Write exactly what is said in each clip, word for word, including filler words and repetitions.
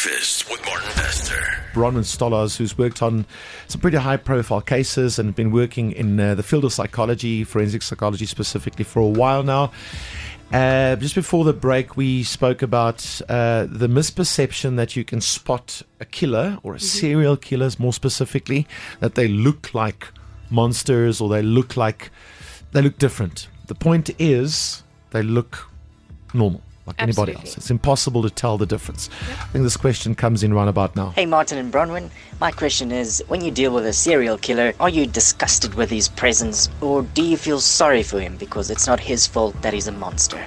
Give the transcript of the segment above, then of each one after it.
Breakfast with Martin Bester. Bronwyn Stolarz, who's worked on some pretty high-profile cases and been working in uh, the field of psychology, forensic psychology specifically, for a while now. Uh, just before the break, we spoke about uh, the misperception that you can spot a killer or a mm-hmm. serial killers, more specifically, that they look like monsters or they look like they look different. The point is, they look normal, like Absolutely. anybody else. It's impossible to tell the difference. Yep. I think this question comes in round about now. Hey, Martin and Bronwyn. My question is, when you deal with a serial killer, are you disgusted with his presence, or do you feel sorry for him because it's not his fault that he's a monster?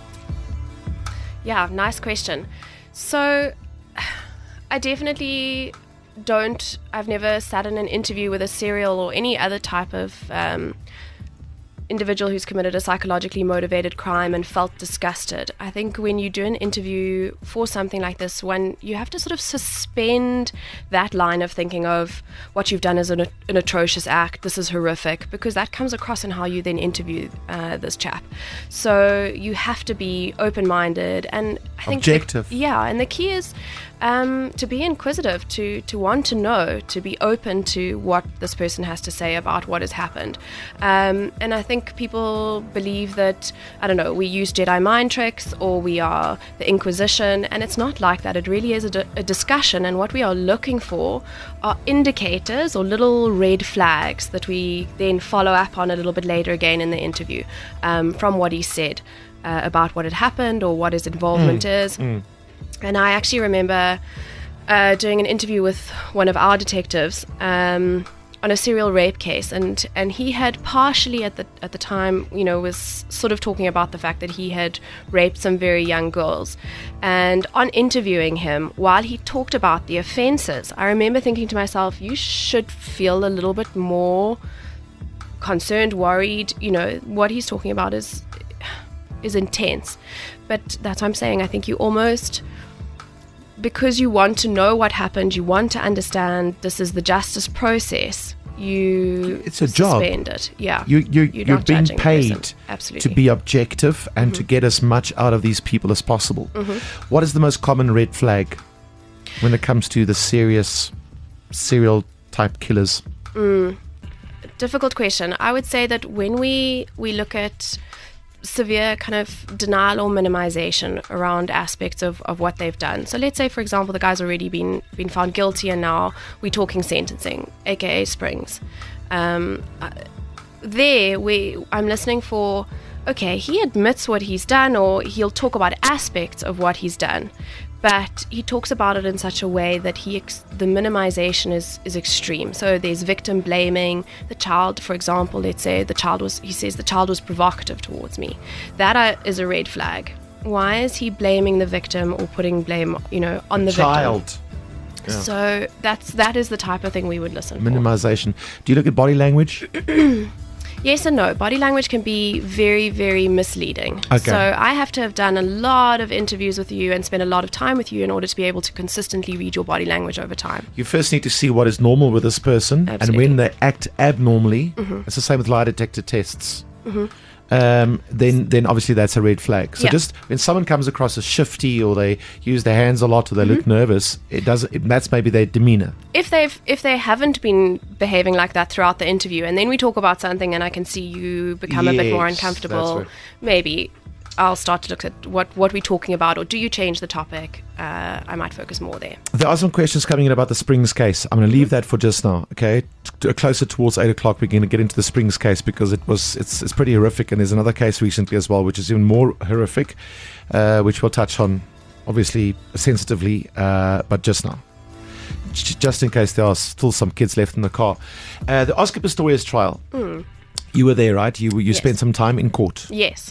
Yeah, nice question. So, I definitely don't, I've never sat in an interview with a serial or any other type of um, individual who's committed a psychologically motivated crime and felt disgusted. I think when you do an interview for something like this, when you have to sort of suspend that line of thinking of what you've done is an, an atrocious act, this is horrific, because that comes across in how you then interview uh, this chap. So you have to be open-minded and I think objective. The, yeah, and the key is Um, to be inquisitive, to, to want to know, to be open to what this person has to say about what has happened. Um, and I think people believe that, I don't know, we use Jedi mind tricks or we are the Inquisition, and it's not like that. It really is a, d- a discussion, and what we are looking for are indicators or little red flags that we then follow up on a little bit later again in the interview um, from what he said uh, about what had happened or what his involvement mm. is. Mm. And I actually remember uh, doing an interview with one of our detectives um, on a serial rape case, and, and he had partially at the at the time, you know, was sort of talking about the fact that he had raped some very young girls. And on interviewing him, while he talked about the offences, I remember thinking to myself, you should feel a little bit more concerned, worried. You know, what he's talking about is is intense. But that's what I'm saying. I think you almost, because you want to know what happened, you want to understand this is the justice process, you it's a job. Suspend it. Yeah. You, you, you're you're not being judging the paid person. Absolutely. to be objective and mm-hmm. to get as much out of these people as possible. Mm-hmm. What is the most common red flag when it comes to the serious serial type killers? Mm. Difficult question. I would say that when we, we look at severe kind of denial or minimization around aspects of, of what they've done. So let's say, for example, the guy's already been been found guilty and now we're talking sentencing, aka Springs. Um, uh, there, we I'm listening for, okay, he admits what he's done, or he'll talk about aspects of what he's done, but he talks about it in such a way that he ex- the minimization is, is extreme. So there's victim blaming. The child, for example, let's say the child was, he says the child was provocative towards me. That uh, is a red flag. Why is he blaming the victim or putting blame, you know, on the child. victim? Yeah. So that's that is the type of thing we would listen for. Minimization. Do you look at body language? Yes and no. Body language can be very, very misleading. Okay. So I have to have done a lot of interviews with you and spent a lot of time with you in order to be able to consistently read your body language over time. You first need to see what is normal with this person. Absolutely. And when they act abnormally, mm-hmm. it's the same with lie detector tests. Mm-hmm. Um, then, then obviously that's a red flag. So yeah. just when someone comes across as shifty, or they use their hands a lot, or they mm-hmm. look nervous, it does. It, that's maybe their demeanor. If they've if they haven't been behaving like that throughout the interview, and then we talk about something, and I can see you become yes, a bit more uncomfortable, right. maybe I'll start to look at what what we're talking about, or do you change the topic? Uh, I might focus more there. There are some questions coming in about the Springs case. I'm going to leave that for just now. Okay, T- closer towards eight o'clock, we're going to get into the Springs case because it was it's it's pretty horrific, and there's another case recently as well, which is even more horrific, uh, which we'll touch on, obviously sensitively, uh, but just now. Just in case there are still some kids left in the car. Uh, the Oscar Pistorius trial. Mm. You were there, right? You you yes. spent some time in court. Yes.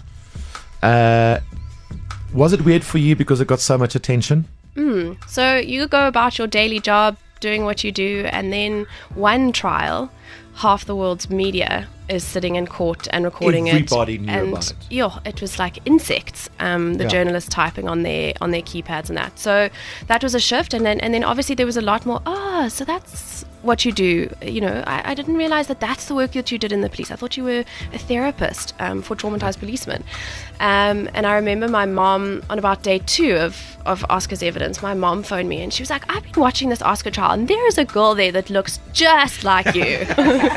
Uh, was it weird for you because it got so much attention? Mm. So you go about your daily job, doing what you do, and then one trial, half the world's media is sitting in court and recording Everybody it. knew and about it. Yeah, it was like insects. Um, the Yeah. journalists typing on their on their keypads and that. So that was a shift, and then and then obviously there was a lot more. Ah, so that's what you do. You know, I, I didn't realize that that's the work that you did in the police. I thought you were a therapist um, for traumatized policemen. Um, and I remember my mom on about day two of of Oscar's evidence. My mom phoned me and she was like, "I've been watching this Oscar trial, and there is a girl there that looks just like you."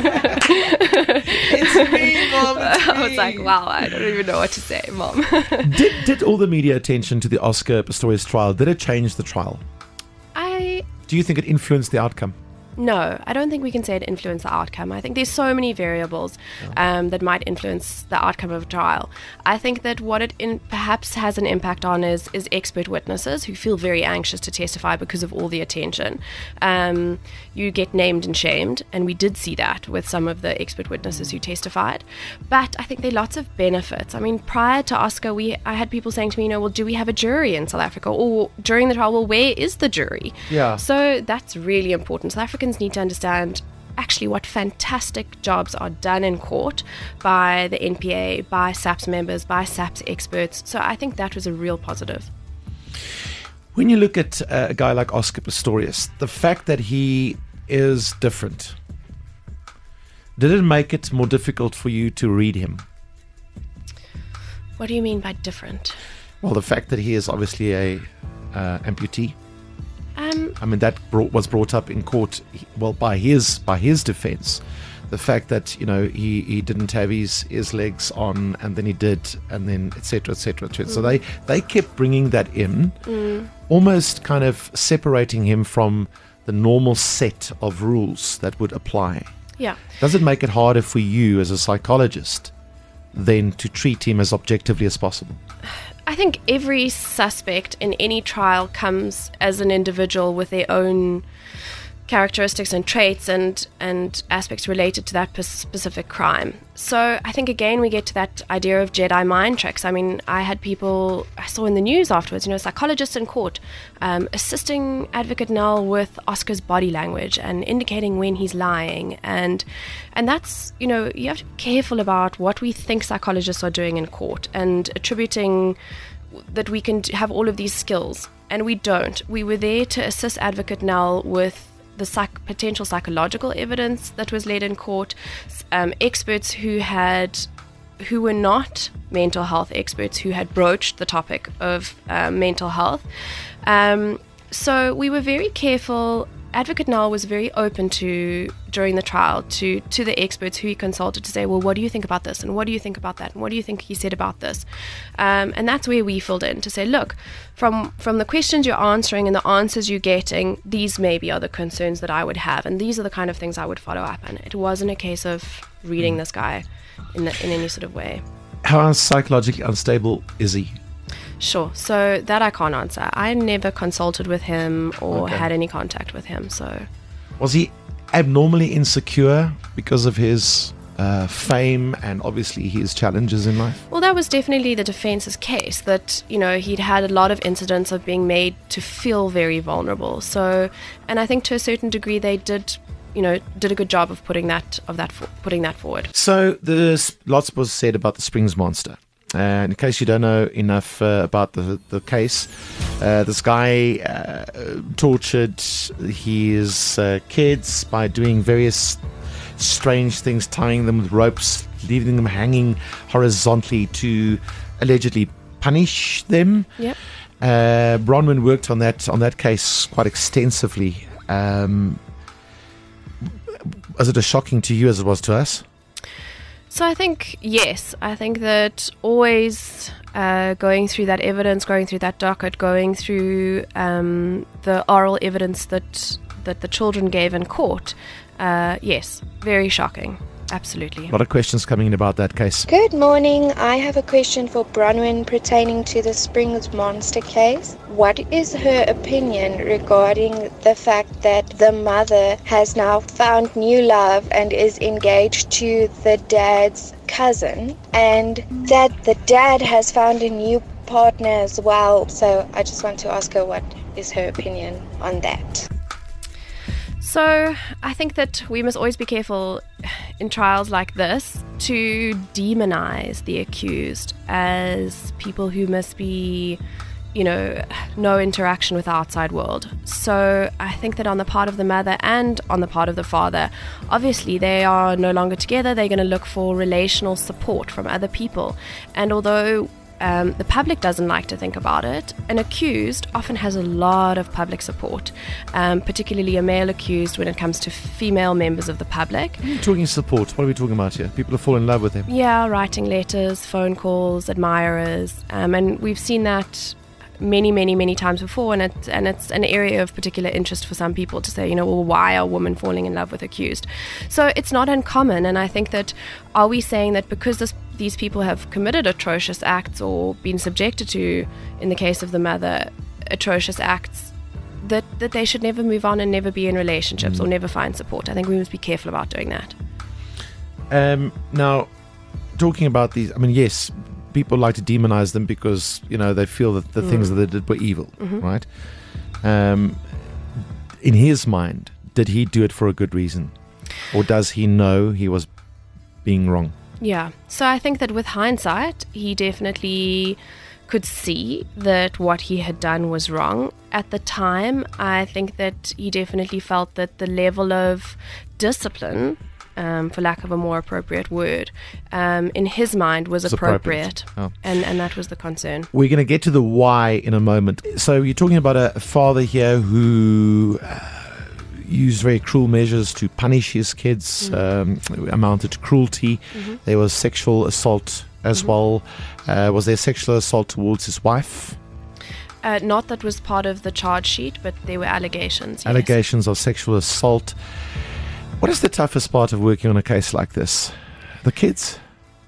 It's me, Mom. It's I was me. like, wow, I don't even know what to say, Mom. Did, did all the media attention to the Oscar Pistorius trial, did it change the trial? I Do you think it influenced the outcome? No, I don't think we can say it influenced the outcome. I think there's so many variables um, that might influence the outcome of a trial. I think that what it in, perhaps has an impact on is is expert witnesses who feel very anxious to testify because of all the attention. Um, you get named and shamed, and we did see that with some of the expert witnesses who testified. But I think there are lots of benefits. I mean, prior to Oscar, we I had people saying to me, you know, well, do we have a jury in South Africa? Or during the trial, well, where is the jury? Yeah. So that's really important. South Africans need to understand actually what fantastic jobs are done in court by the N P A, by SAPS members, by SAPS experts. So I think that was a real positive. When you look at uh, a guy like Oscar Pistorius, the fact that he is different, did it make it more difficult for you to read him? What do you mean by different? Well, the fact that he is obviously a uh, amputee. Um, I mean, that brought, was brought up in court. Well, by his by his defense, the fact that you know he, he didn't have his, his legs on, and then he did, and then et cetera, et cetera, et cetera. Mm. So they they kept bringing that in, mm. almost kind of separating him from the normal set of rules that would apply. Yeah. Does it make it harder for you as a psychologist then to treat him as objectively as possible? I think every suspect in any trial comes as an individual with their own characteristics and traits and, and aspects related to that specific crime. So I think, again, we get to that idea of Jedi mind tricks. I mean, I had people, I saw in the news afterwards, you know, psychologists in court um, assisting Advocate Nell with Oscar's body language and indicating when he's lying. And and that's, you know, you have to be careful about what we think psychologists are doing in court and attributing that we can have all of these skills. And we don't. We were there to assist Advocate Nell with the psych- potential psychological evidence that was led in court, um, experts who had, who were not mental health experts, who had broached the topic of uh, mental health. Um, so we were very careful. Advocate Nell was very open to, during the trial, to, to the experts who he consulted to say, well, what do you think about this? And what do you think about that? And what do you think he said about this? Um, and that's where we filled in to say, look, from, from the questions you're answering and the answers you're getting, these maybe are the concerns that I would have. And these are the kind of things I would follow up on. It wasn't a case of reading this guy in, the, in any sort of way. How psychologically unstable is he? Sure. So that I can't answer. I never consulted with him or Okay. had any contact with him. So Was he abnormally insecure because of his uh, fame and obviously his challenges in life? Well, that was definitely the defense's case, that, you know, he'd had a lot of incidents of being made to feel very vulnerable. So, and I think to a certain degree they did, you know, did a good job of putting that of that fo- putting that forward. So there's lots was said about the Springs Monster. And in case you don't know enough uh, about the the case, uh, this guy uh, tortured his uh, kids by doing various strange things, tying them with ropes, leaving them hanging horizontally to allegedly punish them. Yep. Uh, Bronwyn worked on that on that case quite extensively. Um, was it as shocking to you as it was to us? So I think, yes, I think that always uh, going through that evidence, going through that docket, going through um, the oral evidence that, that the children gave in court, uh, yes, very shocking. Absolutely. A lot of questions coming in about that case. Good morning. I have a question for Bronwyn pertaining to the Springs Monster case. What is her opinion regarding the fact that the mother has now found new love and is engaged to the dad's cousin, and that the dad has found a new partner as well? So I just want to ask her what is her opinion on that. So I think that we must always be careful in trials like this to demonize the accused as people who must be, you know, no interaction with the outside world. So I think that on the part of the mother and on the part of the father, obviously they are no longer together. They're going to look for relational support from other people. And although Um, the public doesn't like to think about it, an accused often has a lot of public support, um, particularly a male accused when it comes to female members of the public. Talking support, what are we talking about here? People who fall in love with him. Yeah, writing letters, phone calls, admirers, um, and we've seen that many, many, many times before, and it's, and it's an area of particular interest for some people to say, you know, well, why are women falling in love with accused? So it's not uncommon, and I think that, are we saying that because this, these people have committed atrocious acts or been subjected to, in the case of the mother, atrocious acts, that, that they should never move on and never be in relationships mm. or never find support? I think we must be careful about doing that. Um, now, talking about these, I mean, yes, people like to demonize them because, you know, they feel that the mm. things that they did were evil, mm-hmm. right? Um, in his mind, did he do it for a good reason? Or does he know he was being wrong? Yeah. So I think that with hindsight, he definitely could see that what he had done was wrong. At the time, I think that he definitely felt that the level of discipline, Um, for lack of a more appropriate word, um, in his mind was it's appropriate, appropriate. Oh. and, and that was the concern. We're going to get to the why in a moment. So you're talking about a father here who uh, used very cruel measures to punish his kids, mm-hmm. um, amounted to cruelty. Mm-hmm. There was sexual assault as mm-hmm. well. Uh, was there sexual assault towards his wife? Uh, not that was part of the charge sheet, but there were allegations. Yes. Allegations of sexual assault. What is the toughest part of working on a case like this? The kids?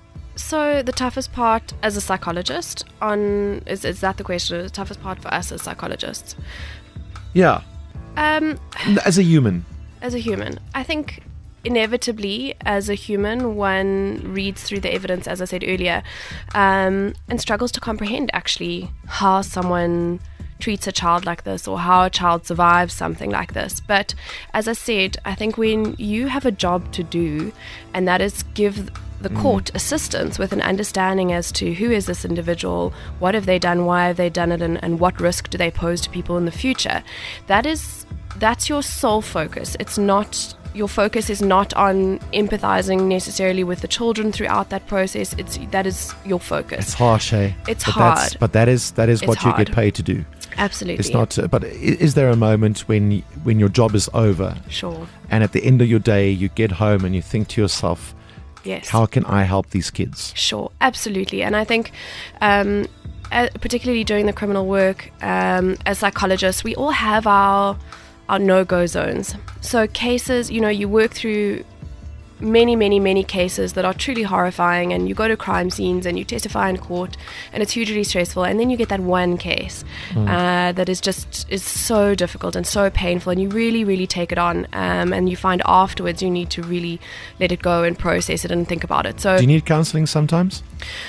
So the toughest part as a psychologist on is is that the question? The toughest part for us as psychologists? Yeah. Um, as a human. As a human, I think inevitably, as a human, one reads through the evidence, as I said earlier, um, and struggles to comprehend actually how someone treats a child like this or how a child survives something like this. But as I said, I think when you have a job to do, and that is give the court mm. assistance with an understanding as to who is this individual, what have they done, why have they done it, and, and what risk do they pose to people in the future, that is that's your sole focus. It's not your focus is not on empathizing necessarily with the children throughout that process. It's that is your focus. It's harsh, eh? It's but hard. That's, but that is that is it's what hard. you get paid to do. Absolutely. It's not. Uh, but is there a moment when when your job is over? Sure. And at the end of your day, you get home and you think to yourself, yes, how can I help these kids? Sure, absolutely. And I think, um, uh, particularly during the criminal work, um, as psychologists, we all have our our no-go zones. So cases, you know, you work through many, many, many cases that are truly horrifying, and you go to crime scenes and you testify in court, and it's hugely stressful, and then you get that one case mm. uh, that is just is so difficult and so painful, and you really, really take it on, um, and you find afterwards you need to really let it go and process it and think about it. So, do you need counseling sometimes?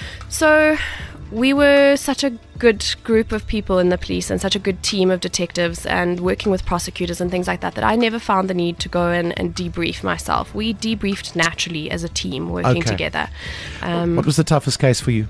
So we were such a good group of people in the police and such a good team of detectives and working with prosecutors and things like that, that I never found the need to go in and debrief myself. We debriefed naturally as a team working okay. together. Um, what was the toughest case for you?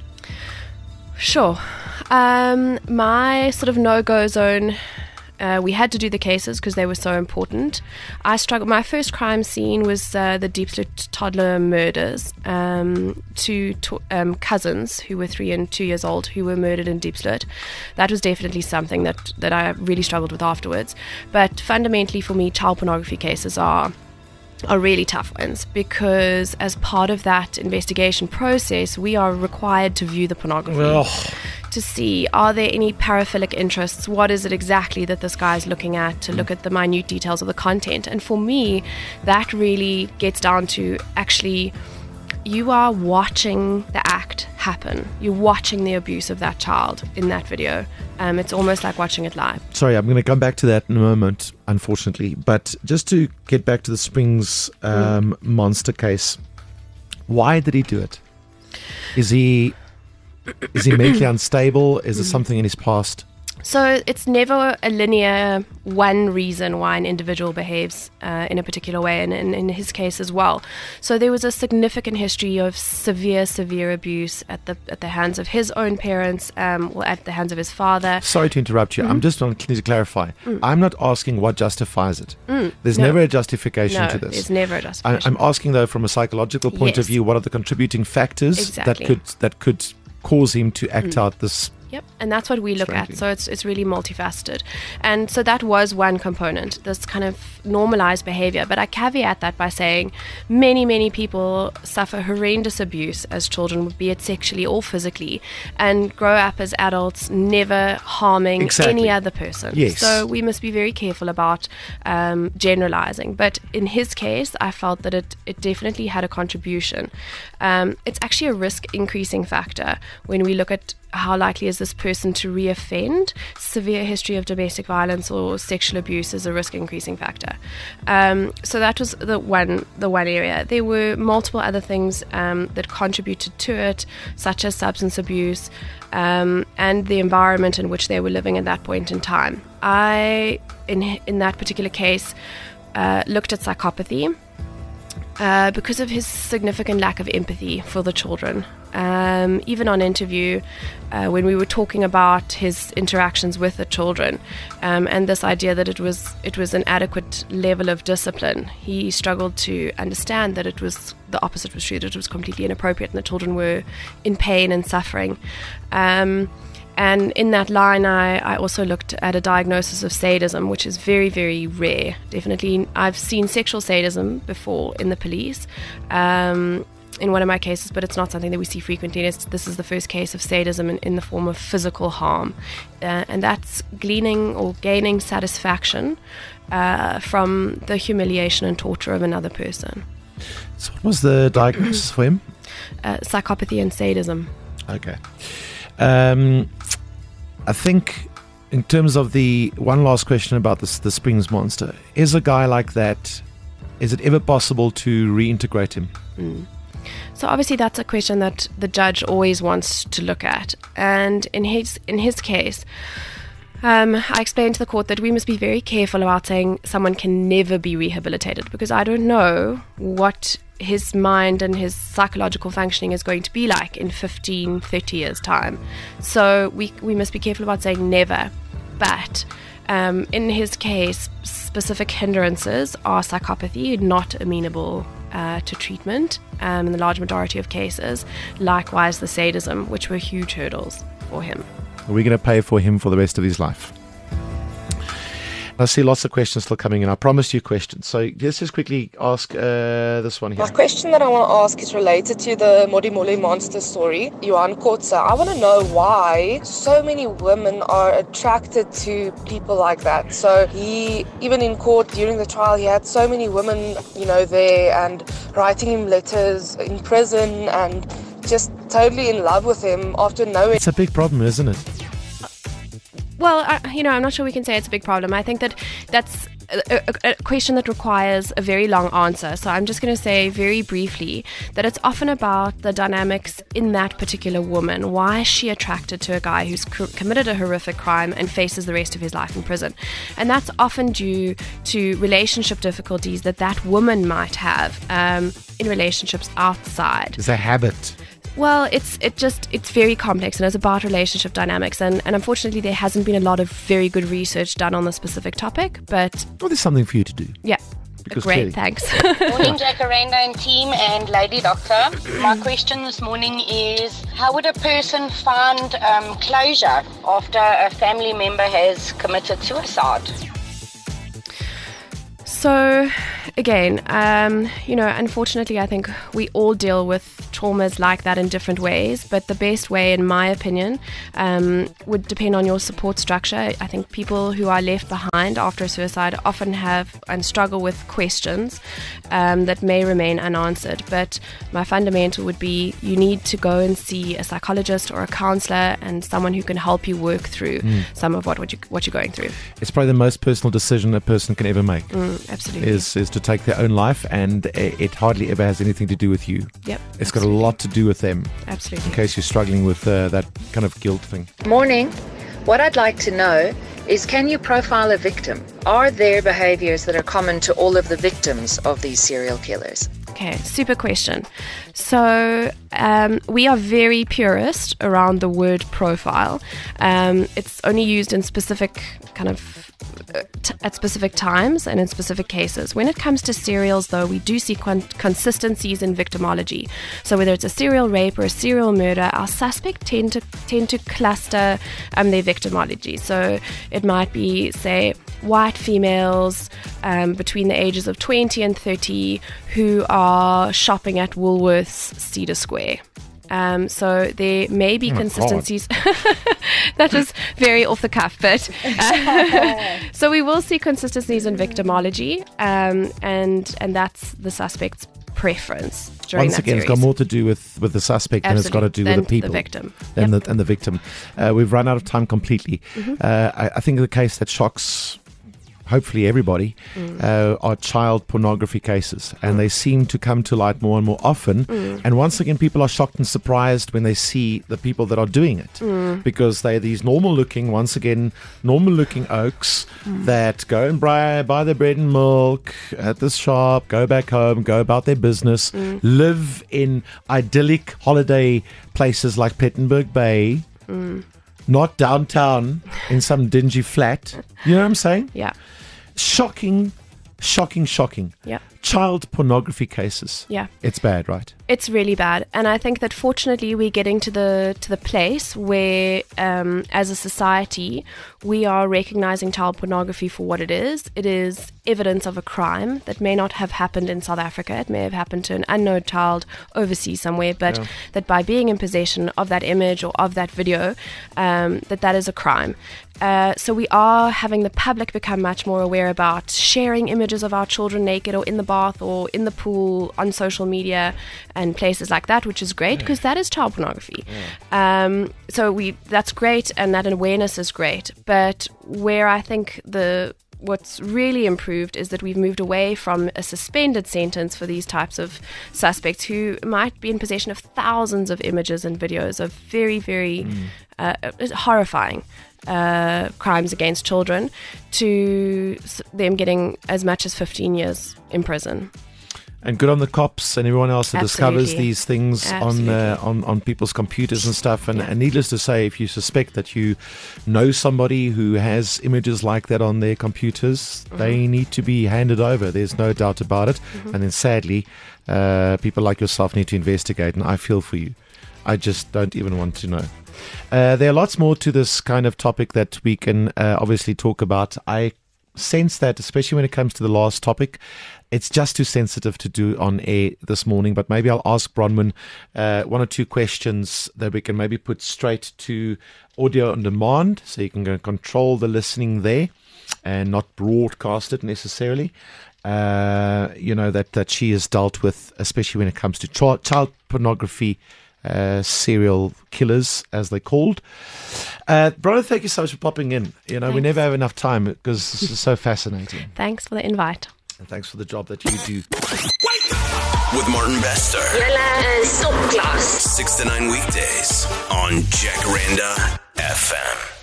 Sure. Um, my sort of no-go zone, uh, we had to do the cases because they were so important. I struggled. My first crime scene was uh, the Diepsloot toddler murders. Um, two to, um, cousins who were three and two years old who were murdered in Diepsloot. That was definitely something that, that I really struggled with afterwards. But fundamentally for me, child pornography cases are are really tough ones, because as part of that investigation process, we are required to view the pornography. Ugh. To see, are there any paraphilic interests? What is it exactly that this guy is looking at? To look at the minute details of the content. And for me, that really gets down to actually, you are watching the act happen. You're watching the abuse of that child in that video. Um, it's almost like watching it live. Sorry, I'm going to come back to that in a moment, unfortunately. But just to get back to the Springs um, mm. monster case, why did he do it? Is he... Is he mentally unstable? Is there something in his past? So it's never a linear one reason why an individual behaves uh, in a particular way, and in, in his case as well. So there was a significant history of severe, severe abuse at the at the hands of his own parents, um, or at the hands of his father. Sorry to interrupt you. Mm-hmm. I'm just want to clarify. Mm. I'm not asking what justifies it. Mm. There's no. never a justification no, to this. there's never a justification. I, I'm asking, though, from a psychological point yes. of view, what are the contributing factors exactly. that could that could cause him to act mm. out this? Yep, and that's what we look Strangely. at. So it's it's really multifaceted. And so that was one component, this kind of normalized behavior. But I caveat that by saying many, many people suffer horrendous abuse as children, be it sexually or physically, and grow up as adults never harming exactly. any other person. Yes. So we must be very careful about um, generalizing. But in his case, I felt that it, it definitely had a contribution. Um, it's actually a risk increasing factor when we look at how likely is this person to reoffend. Severe history of domestic violence or sexual abuse is a risk increasing factor. Um, so that was the one the one area. There were multiple other things um, that contributed to it, such as substance abuse um, and the environment in which they were living at that point in time. I, in in that particular case, uh, looked at psychopathy. Uh, because of his significant lack of empathy for the children. Um, even on interview, uh, when we were talking about his interactions with the children, um, and this idea that it was it was an adequate level of discipline, he struggled to understand that it was the opposite was true, that it was completely inappropriate and the children were in pain and suffering. Um, And in that line, I, I also looked at a diagnosis of sadism, which is very, very rare. Definitely, I've seen sexual sadism before in the police, um, in one of my cases, but it's not something that we see frequently. It's, this is the first case of sadism in, in the form of physical harm. Uh, and that's gleaning or gaining satisfaction uh, from the humiliation and torture of another person. So what was the diagnosis for him? Uh, psychopathy and sadism. Okay. Um, I think in terms of the one last question about this, the Springs monster, is a guy like that, is it ever possible to reintegrate him? Mm. So obviously that's a question that the judge always wants to look at. And in his in his case, um, I explained to the court that we must be very careful about saying someone can never be rehabilitated, because I don't know what his mind and his psychological functioning is going to be like in fifteen, thirty years time. So we we must be careful about saying never. But um, in his case, specific hindrances are psychopathy, not amenable uh, to treatment um, in the large majority of cases. Likewise, the sadism, which were huge hurdles for him. Are we going to pay for him for the rest of his life? I see lots of questions still coming in. I promised you questions. So let's just quickly ask uh, this one here. My question that I want to ask is related to the Modimolle monster story, Johan Kotze. I want to know why so many women are attracted to people like that. So he, even in court during the trial, he had so many women, you know, there and writing him letters in prison and just totally in love with him after knowing. It's a big problem, isn't it? Well, I, you know, I'm not sure we can say it's a big problem. I think that that's a, a, a question that requires a very long answer. So I'm just going to say very briefly that it's often about the dynamics in that particular woman. Why is she attracted to a guy who's co- committed a horrific crime and faces the rest of his life in prison? And that's often due to relationship difficulties that that woman might have um, in relationships outside. It's a habit. Well, it's it just it's very complex, and it's about relationship dynamics, and, and unfortunately there hasn't been a lot of very good research done on the specific topic, but well, there's something for you to do. Yeah. Because Great, clearly. thanks. Morning, Jacaranda and team and Lady Doctor. My question this morning is, how would a person find um, closure after a family member has committed suicide? So, again, um, you know, unfortunately, I think we all deal with traumas like that in different ways, but the best way, in my opinion, um, would depend on your support structure. I think people who are left behind after a suicide often have and struggle with questions um, that may remain unanswered, but my fundamental would be you need to go and see a psychologist or a counselor and someone who can help you work through mm. some of what, what, you, what you're going through. It's probably the most personal decision a person can ever make. Mm. Absolutely. Is is to take their own life, and it hardly ever has anything to do with you. Yep. It's absolutely. got a lot to do with them. Absolutely. In case you're struggling with uh, that kind of guilt thing. Morning. What I'd like to know is, can you profile a victim? Are there behaviors that are common to all of the victims of these serial killers? Okay, super question. So um, we are very purist around the word profile. Um, it's only used in specific kind of uh, t- at specific times and in specific cases. When it comes to serials, though, we do see con- consistencies in victimology. So whether it's a serial rape or a serial murder, our suspects tend to tend to cluster um, their victimology. So it might be, say, white females um, between the ages of twenty and thirty who are shopping at Woolworths Cedar Square. Um, so there may be oh consistencies. That was very off the cuff, but uh, so we will see consistencies in victimology, um, and and that's the suspect's preference. Once again, series. It's got more to do with, with the suspect Absolutely. than it's got to do Than with the people. the victim. And, Yep. the, and the victim. Uh, we've run out of time completely. Mm-hmm. Uh, I, I think the case that shocks hopefully everybody Mm. uh, are child pornography cases, and they seem to come to light more and more often. Mm. And once again, people are shocked and surprised when they see the people that are doing it, Mm. because they're these normal looking, once again, normal looking oaks Mm. that go and buy, buy their bread and milk at this shop, go back home, go about their business, Mm. live in idyllic holiday places like Plettenberg Bay, Mm. not downtown in some dingy flat. You know what I'm saying? Yeah. Shocking, shocking, shocking. Yeah. Child pornography cases. Yeah. It's bad, right? It's really bad, and I think that fortunately we're getting to the to the place where, um, as a society, we are recognizing child pornography for what it is. It is evidence of a crime that may not have happened in South Africa. It may have happened to an unknown child overseas somewhere, but Yeah. that by being in possession of that image or of that video, um, that that is a crime. Uh, so we are having the public become much more aware about sharing images of our children naked or in the bath or in the pool on social media and places like that, which is great because that is child pornography. Um, so we that's great, and that awareness is great. But where I think the what's really improved is that we've moved away from a suspended sentence for these types of suspects who might be in possession of thousands of images and videos of very, very uh, horrifying uh, crimes against children, to s- them getting as much as fifteen years in prison. And good on the cops and everyone else that discovers Absolutely. these things on, uh, on on people's computers and stuff. And, Yeah. and needless to say, if you suspect that you know somebody who has images like that on their computers, Mm-hmm. they need to be handed over. There's no doubt about it. Mm-hmm. And then sadly, uh, people like yourself need to investigate. And I feel for you. I just don't even want to know. Uh, there are lots more to this kind of topic that we can uh, obviously talk about. I sense that, especially when it comes to the last topic, it's just too sensitive to do on air this morning. But maybe I'll ask Bronwyn uh, one or two questions that we can maybe put straight to audio on demand, so you can go and control the listening there and not broadcast it necessarily. Uh, you know, that, that she has dealt with, especially when it comes to ch- child pornography uh, serial killers, as they're called. Uh, Bronwyn, thank you so much for popping in. You know, we Thanks. never have enough time because this is so fascinating. Thanks for the invite. And thanks for the job that you do. With Martin Bester. Julle is topklas. six to nine weekdays on Jacaranda F M.